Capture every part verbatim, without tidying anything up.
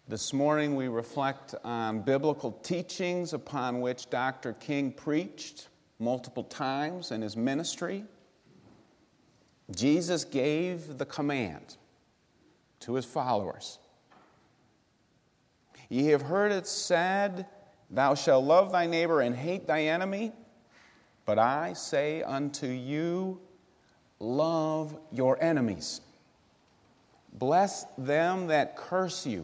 This morning we reflect on biblical teachings upon which Doctor King preached multiple times in his ministry. Jesus gave the command to his followers. Ye have heard it said, Thou shalt love thy neighbor and hate thy enemy. But I say unto you, love your enemies. Bless them that curse you.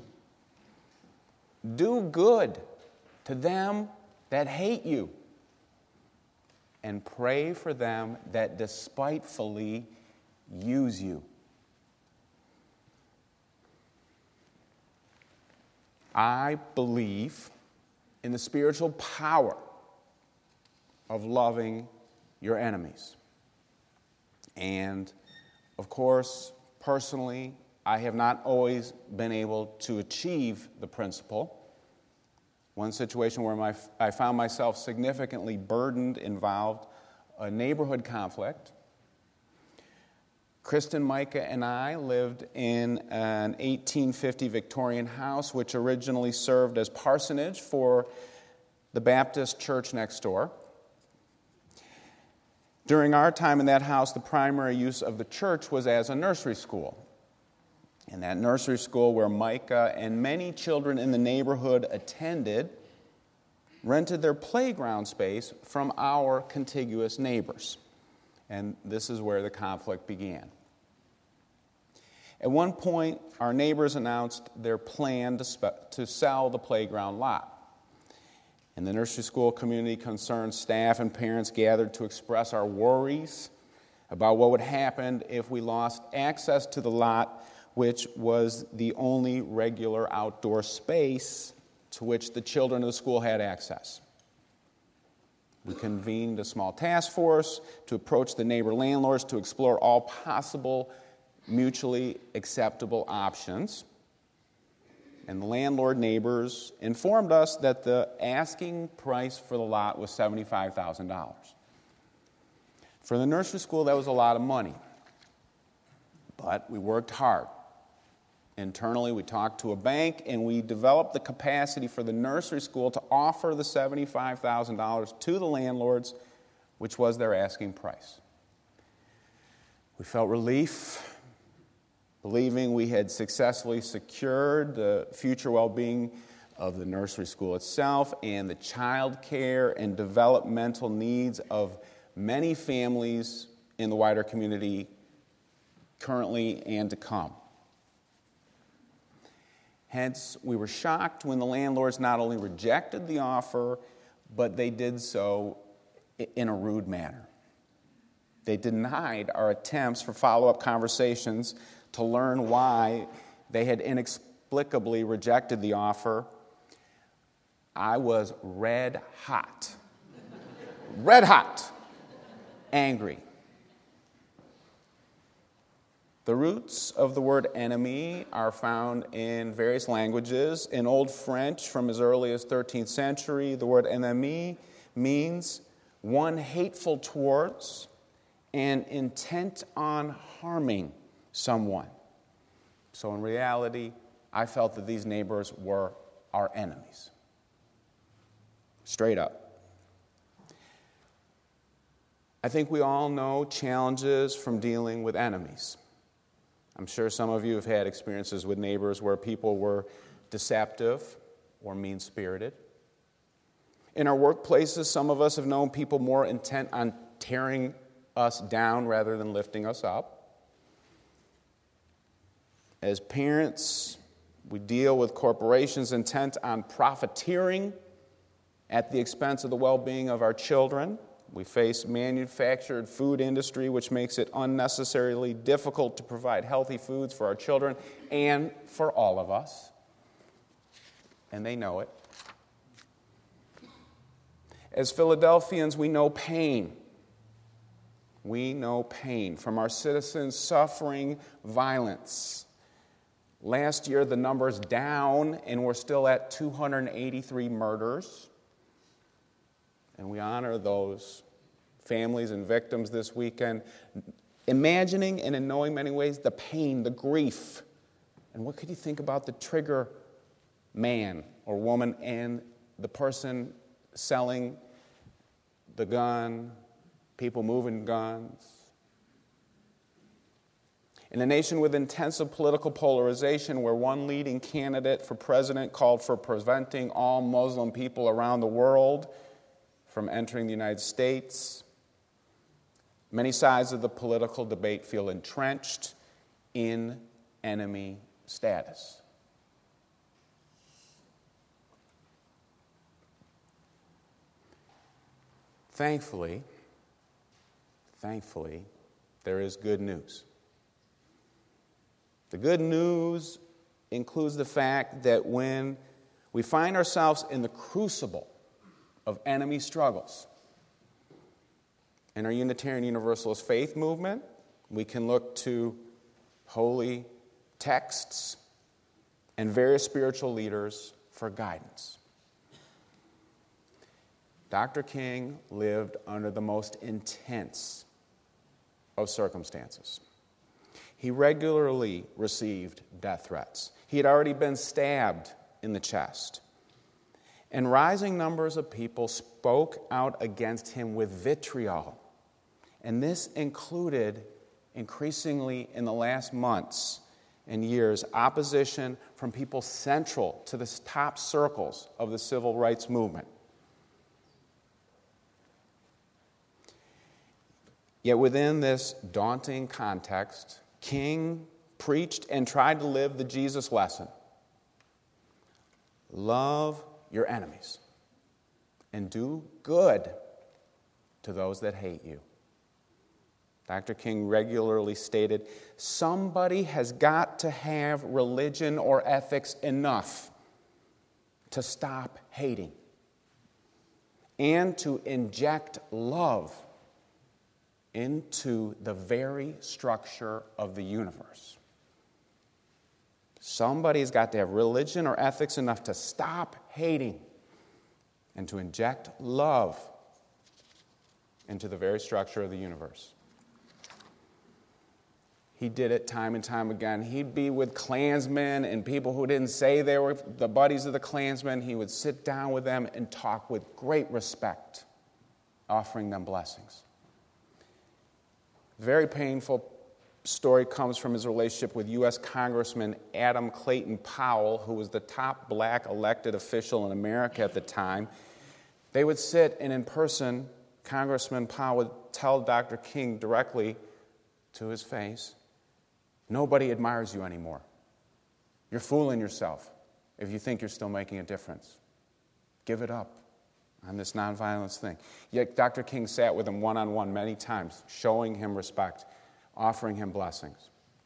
Do good to them that hate you. And pray for them that despitefully use you. I believe in the spiritual power of loving your enemies. And, of course, personally, I have not always been able to achieve the principle. One situation where my, I found myself significantly burdened involved a neighborhood conflict. Kristen, Micah, and I lived in an eighteen fifty Victorian house which originally served as parsonage for the Baptist church next door. During our time in that house, the primary use of the church was as a nursery school. And that nursery school where Micah and many children in the neighborhood attended rented their playground space from our contiguous neighbors. And this is where the conflict began. At one point, our neighbors announced their plan to, spe- to sell the playground lot. And the nursery school community concerned staff and parents gathered to express our worries about what would happen if we lost access to the lot, which was the only regular outdoor space to which the children of the school had access. We convened a small task force to approach the neighbor landlords to explore all possible mutually acceptable options. And the landlord neighbors informed us that the asking price for the lot was seventy-five thousand dollars. For the nursery school, that was a lot of money. But we worked hard. Internally, we talked to a bank, and we developed the capacity for the nursery school to offer the seventy-five thousand dollars to the landlords, which was their asking price. We felt relief, believing we had successfully secured the future well-being of the nursery school itself and the child care and developmental needs of many families in the wider community currently and to come. Hence, we were shocked when the landlords not only rejected the offer, but they did so in a rude manner. They denied our attempts for follow-up conversations to learn why they had inexplicably rejected the offer. I was red hot. Red hot. Angry. The roots of the word enemy are found in various languages. In Old French, from as early as thirteenth century, the word ennemi means one hateful towards and intent on harming someone. So in reality, I felt that these neighbors were our enemies. Straight up. I think we all know challenges from dealing with enemies. I'm sure some of you have had experiences with neighbors where people were deceptive or mean-spirited. In our workplaces, some of us have known people more intent on tearing us down rather than lifting us up. As parents, we deal with corporations intent on profiteering at the expense of the well-being of our children. We face manufactured food industry, which makes it unnecessarily difficult to provide healthy foods for our children and for all of us. And they know it. As Philadelphians, we know pain. We know pain from our citizens suffering violence. Last year, the number's down, and we're still at two hundred eighty-three murders. And we honor those families and victims this weekend, imagining and in knowing many ways the pain, the grief. And what could you think about the trigger man or woman and the person selling the gun, people moving guns. In a nation with intensive political polarization, where one leading candidate for president called for preventing all Muslim people around the world from entering the United States, many sides of the political debate feel entrenched in enemy status. Thankfully, thankfully, there is good news. The good news includes the fact that when we find ourselves in the crucible of enemy struggles, in our Unitarian Universalist faith movement, we can look to holy texts and various spiritual leaders for guidance. Doctor King lived under the most intense of circumstances. He regularly received death threats. He had already been stabbed in the chest. And rising numbers of people spoke out against him with vitriol. And this included, increasingly in the last months and years, opposition from people central to the top circles of the civil rights movement. Yet within this daunting context, King preached and tried to live the Jesus lesson. Love your enemies and do good to those that hate you. Doctor King regularly stated, somebody has got to have religion or ethics enough to stop hating and to inject love into the very structure of the universe. Somebody's got to have religion or ethics enough to stop hating and to inject love into the very structure of the universe. He did it time and time again. He'd be with Klansmen and people who didn't say they were the buddies of the Klansmen. He would sit down with them and talk with great respect, offering them blessings. Very painful story comes from his relationship with U S Congressman Adam Clayton Powell, who was the top black elected official in America at the time. They would sit, and in person, Congressman Powell would tell Doctor King directly to his face, nobody admires you anymore. You're fooling yourself if you think you're still making a difference. Give it up on this nonviolence thing. Yet Doctor King sat with him one-on-one many times, showing him respect, offering him blessings.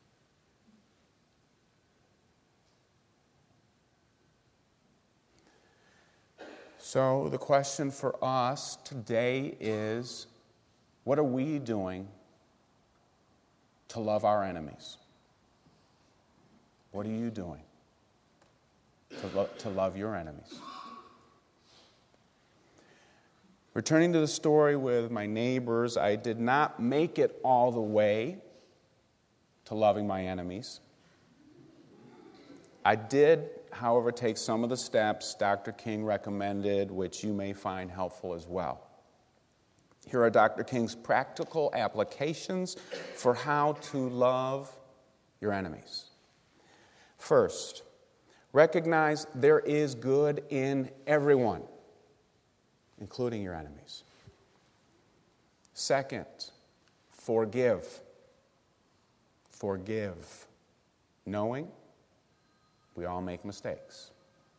So the question for us today is, what are we doing to love our enemies? What are you doing to, lo- to love your enemies? Returning to the story with my neighbors, I did not make it all the way to loving my enemies. I did, however, take some of the steps Doctor King recommended, which you may find helpful as well. Here are Doctor King's practical applications for how to love your enemies. First, recognize there is good in everyone, including your enemies. Second, forgive. Forgive, knowing we all make mistakes.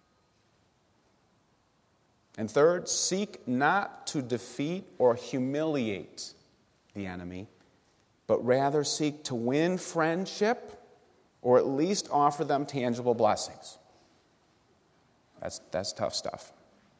And third, seek not to defeat or humiliate the enemy, but rather seek to win friendship or at least offer them tangible blessings. That's, that's tough stuff.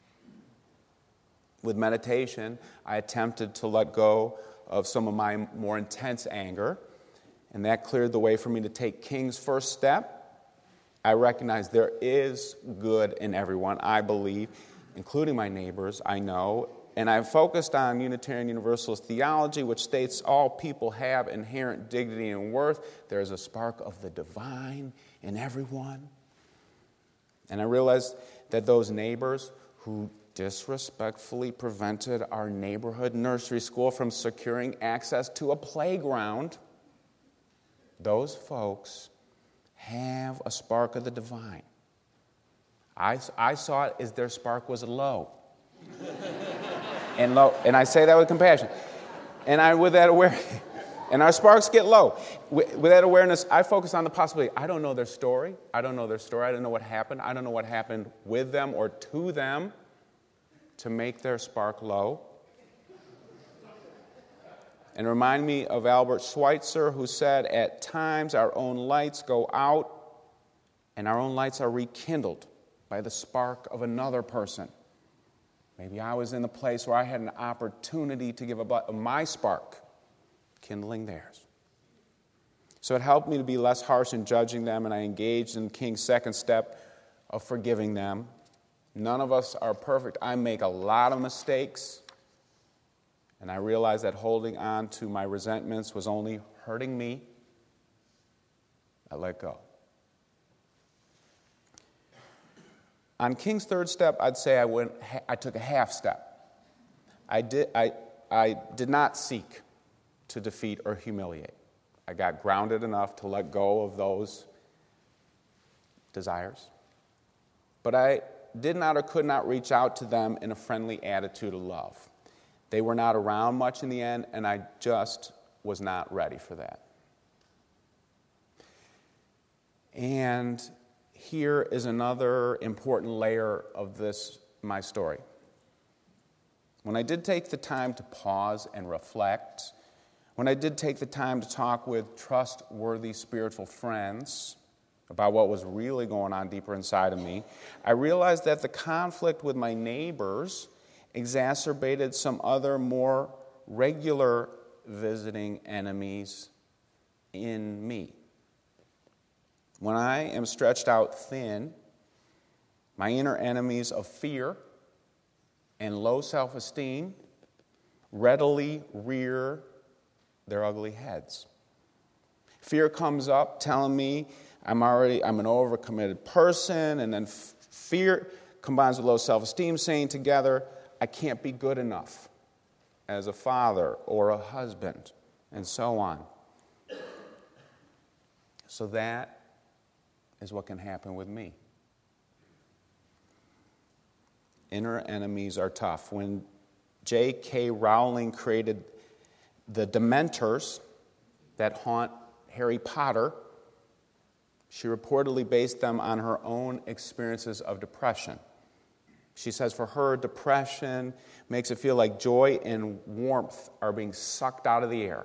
With meditation, I attempted to let go of some of my more intense anger, and that cleared the way for me to take King's first step. I recognize there is good in everyone, I believe, including my neighbors, I know, and I've focused on Unitarian Universalist theology, which states all people have inherent dignity and worth. There is a spark of the divine in everyone. And I realized that those neighbors who disrespectfully prevented our neighborhood nursery school from securing access to a playground, those folks have a spark of the divine. I, I saw it as their spark was low. and low. And I say that with compassion. And I, with that awareness, and our sparks get low. With, with that awareness, I focus on the possibility. I don't know their story. I don't know their story. I don't know what happened. I don't know what happened with them or to them to make their spark low. And remind me of Albert Schweitzer, who said, at times our own lights go out and our own lights are rekindled by the spark of another person. Maybe I was in the place where I had an opportunity to give a, my spark, kindling theirs. So it helped me to be less harsh in judging them, and I engaged in King's second step of forgiving them. None of us are perfect. I make a lot of mistakes, and I realized that holding on to my resentments was only hurting me. I let go. On King's third step, I'd say I went. I took a half step. I did. I, I did not seek to defeat or humiliate. I got grounded enough to let go of those desires. But I did not or could not reach out to them in a friendly attitude of love. They were not around much in the end, and I just was not ready for that. And here is another important layer of this, my story. When I did take the time to pause and reflect, when I did take the time to talk with trustworthy spiritual friends about what was really going on deeper inside of me, I realized that the conflict with my neighbors exacerbated some other more regular visiting enemies in me. When I am stretched out thin, my inner enemies of fear and low self-esteem readily rear their ugly heads. Fear comes up telling me I'm already I'm an overcommitted person, and then f- fear combines with low self-esteem saying together, I can't be good enough as a father or a husband, and so on. So that is what can happen with me. Inner enemies are tough. When J K. Rowling created the Dementors that haunt Harry Potter, she reportedly based them on her own experiences of depression. She says for her, depression makes it feel like joy and warmth are being sucked out of the air.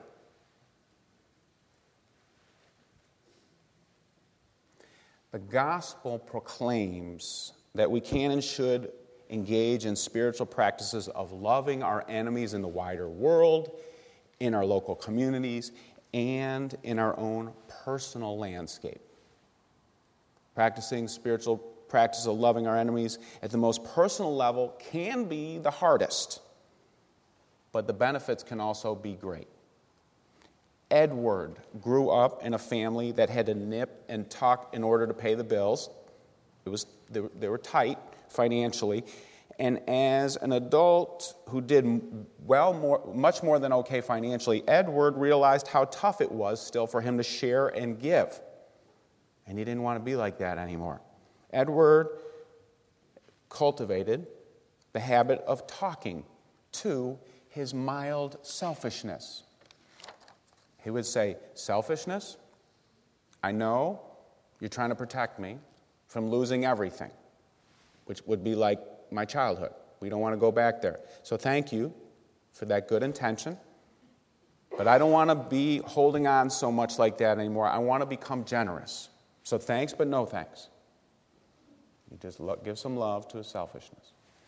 The gospel proclaims that we can and should engage in spiritual practices of loving our enemies in the wider world, in our local communities, and in our own personal landscape. Practicing spiritual practice of loving our enemies at the most personal level can be the hardest, but the benefits can also be great. Edward grew up in a family that had to nip and tuck in order to pay the bills. It was they were, they were tight financially. And as an adult who did well, more, much more than okay financially, Edward realized how tough it was still for him to share and give. And he didn't want to be like that anymore. Edward cultivated the habit of talking to his mild selfishness. He would say, selfishness, I know you're trying to protect me from losing everything, which would be like my childhood. We don't want to go back there. So thank you for that good intention, but I don't want to be holding on so much like that anymore. I want to become generous. So thanks, but no thanks. You just lo- give some love to his selfishness.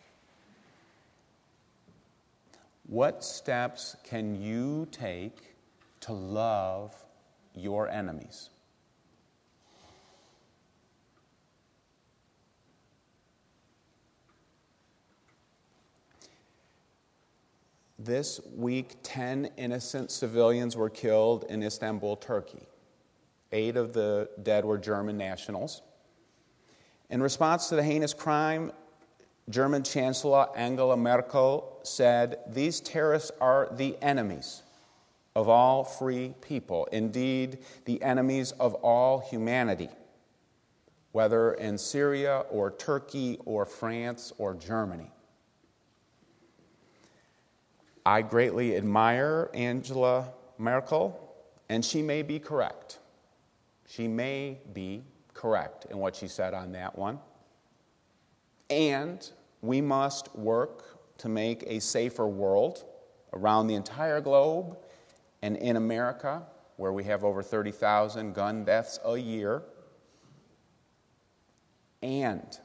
What steps can you take to love your enemies? This week, ten innocent civilians were killed in Istanbul, Turkey. Eight of the dead were German nationals. In response to the heinous crime, German Chancellor Angela Merkel said, "These terrorists are the enemies of all free people, indeed, the enemies of all humanity, whether in Syria or Turkey or France or Germany." I greatly admire Angela Merkel, and she may be correct. She may be correct in what she said on that one. And we must work to make a safer world around the entire globe and in America, where we have over thirty thousand gun deaths a year. And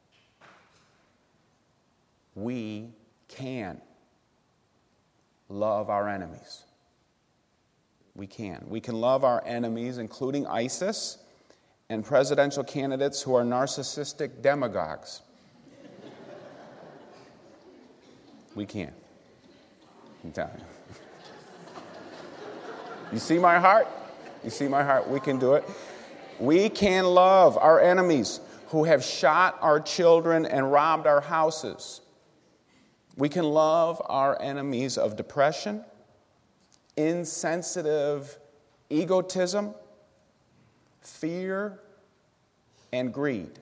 we can love our enemies. We can. We can love our enemies, including ISIS and presidential candidates who are narcissistic demagogues. We can. I'm telling you. You see my heart? You see my heart? We can do it. We can love our enemies who have shot our children and robbed our houses. We can love our enemies of depression, insensitive egotism, fear, and greed.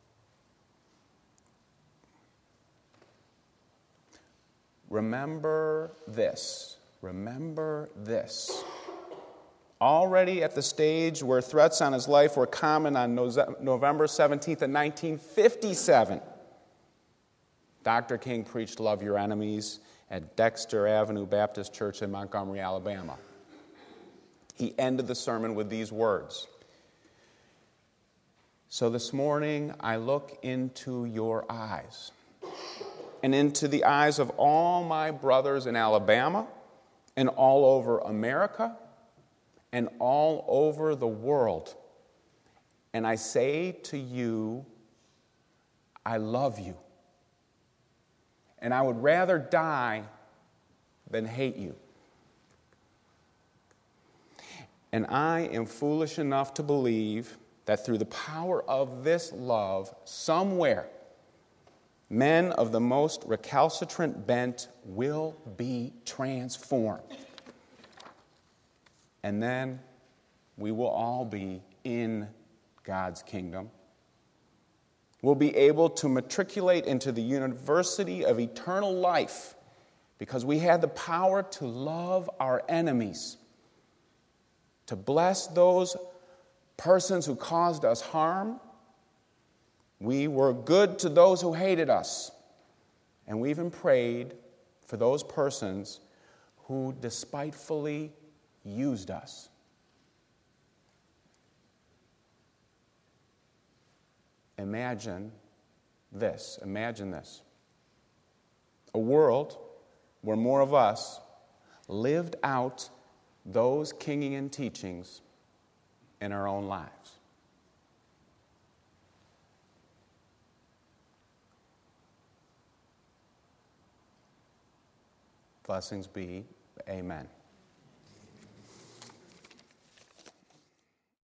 Remember this. Remember this. Already at the stage where threats on his life were common on November seventeenth of nineteen fifty-seven, Doctor King preached "Love Your Enemies" at Dexter Avenue Baptist Church in Montgomery, Alabama. He ended the sermon with these words. So this morning, I look into your eyes and into the eyes of all my brothers in Alabama and all over America and all over the world. And I say to you, I love you. And I would rather die than hate you. And I am foolish enough to believe that through the power of this love, somewhere, men of the most recalcitrant bent will be transformed. And then we will all be in God's kingdom. We'll be able to matriculate into the university of eternal life because we had the power to love our enemies, to bless those persons who caused us harm. We were good to those who hated us, and we even prayed for those persons who despitefully used us. Imagine this. Imagine this. A world where more of us lived out those Kingian teachings in our own lives. Blessings be. Amen.